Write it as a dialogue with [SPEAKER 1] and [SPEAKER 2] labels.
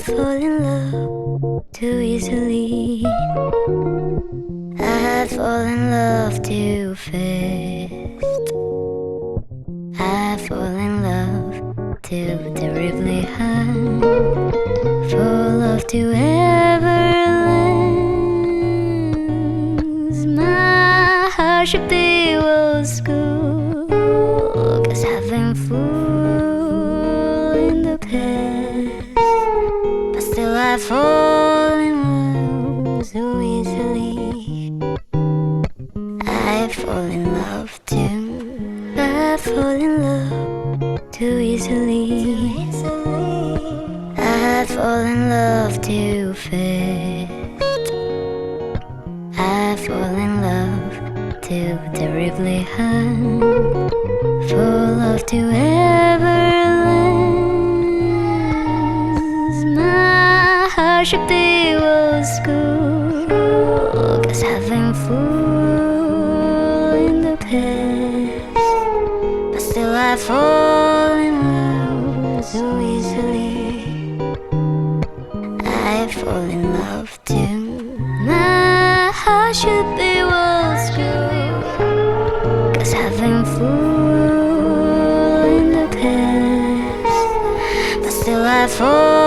[SPEAKER 1] fall in love too easily. I fall in love too fast. I fall in love too terribly hard. For love to ever last, my heart should be old school, 'cause I've been fool in the past. But still I fall in love so easily. I fall in love too. I fall in love too easily. I fall in love too fast. I fall in love too terribly hard. For love to ever last, my heart should be old school, 'cause I've been fool in the past. But still I fall in love so easily. I fall in love too. My heart should be old school, 'cause I've been fool in the past. But still I fall